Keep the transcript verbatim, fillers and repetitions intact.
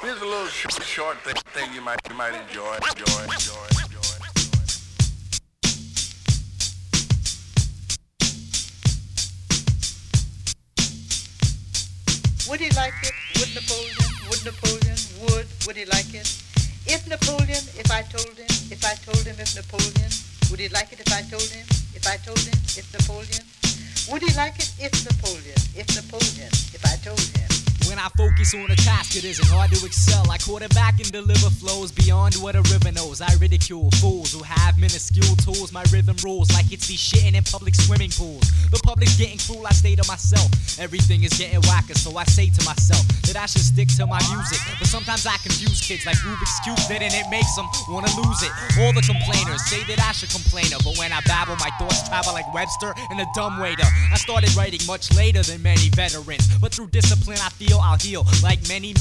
Here's a little sh- short thing, thing you might you might enjoy, enjoy, enjoy, enjoy. Would he like it? Would Napoleon? Would Napoleon? Would? Would he like it? If Napoleon, if I told him, if I told him if Napoleon, would he like it if I told him? If I told him, if Napoleon? Would he like it if Napoleon, if Napoleon, if I told him? When I focus on a task, it isn't hard to excel. I quarterback and deliver flows beyond what a river knows. I ridicule fools who have minuscule tools. My rhythm rules like it's be shitting in public swimming pools. The public's getting cruel, I say to myself, everything is getting whacker. So I say to myself that I should stick to my music. But sometimes I confuse kids like Rubik's Cube, and it makes them wanna lose it. All the complainers say that I should complain, but when I babble, my thoughts travel like Webster and a dumbwaiter. I started writing much later than many veterans, but through discipline I feel I'll heal like many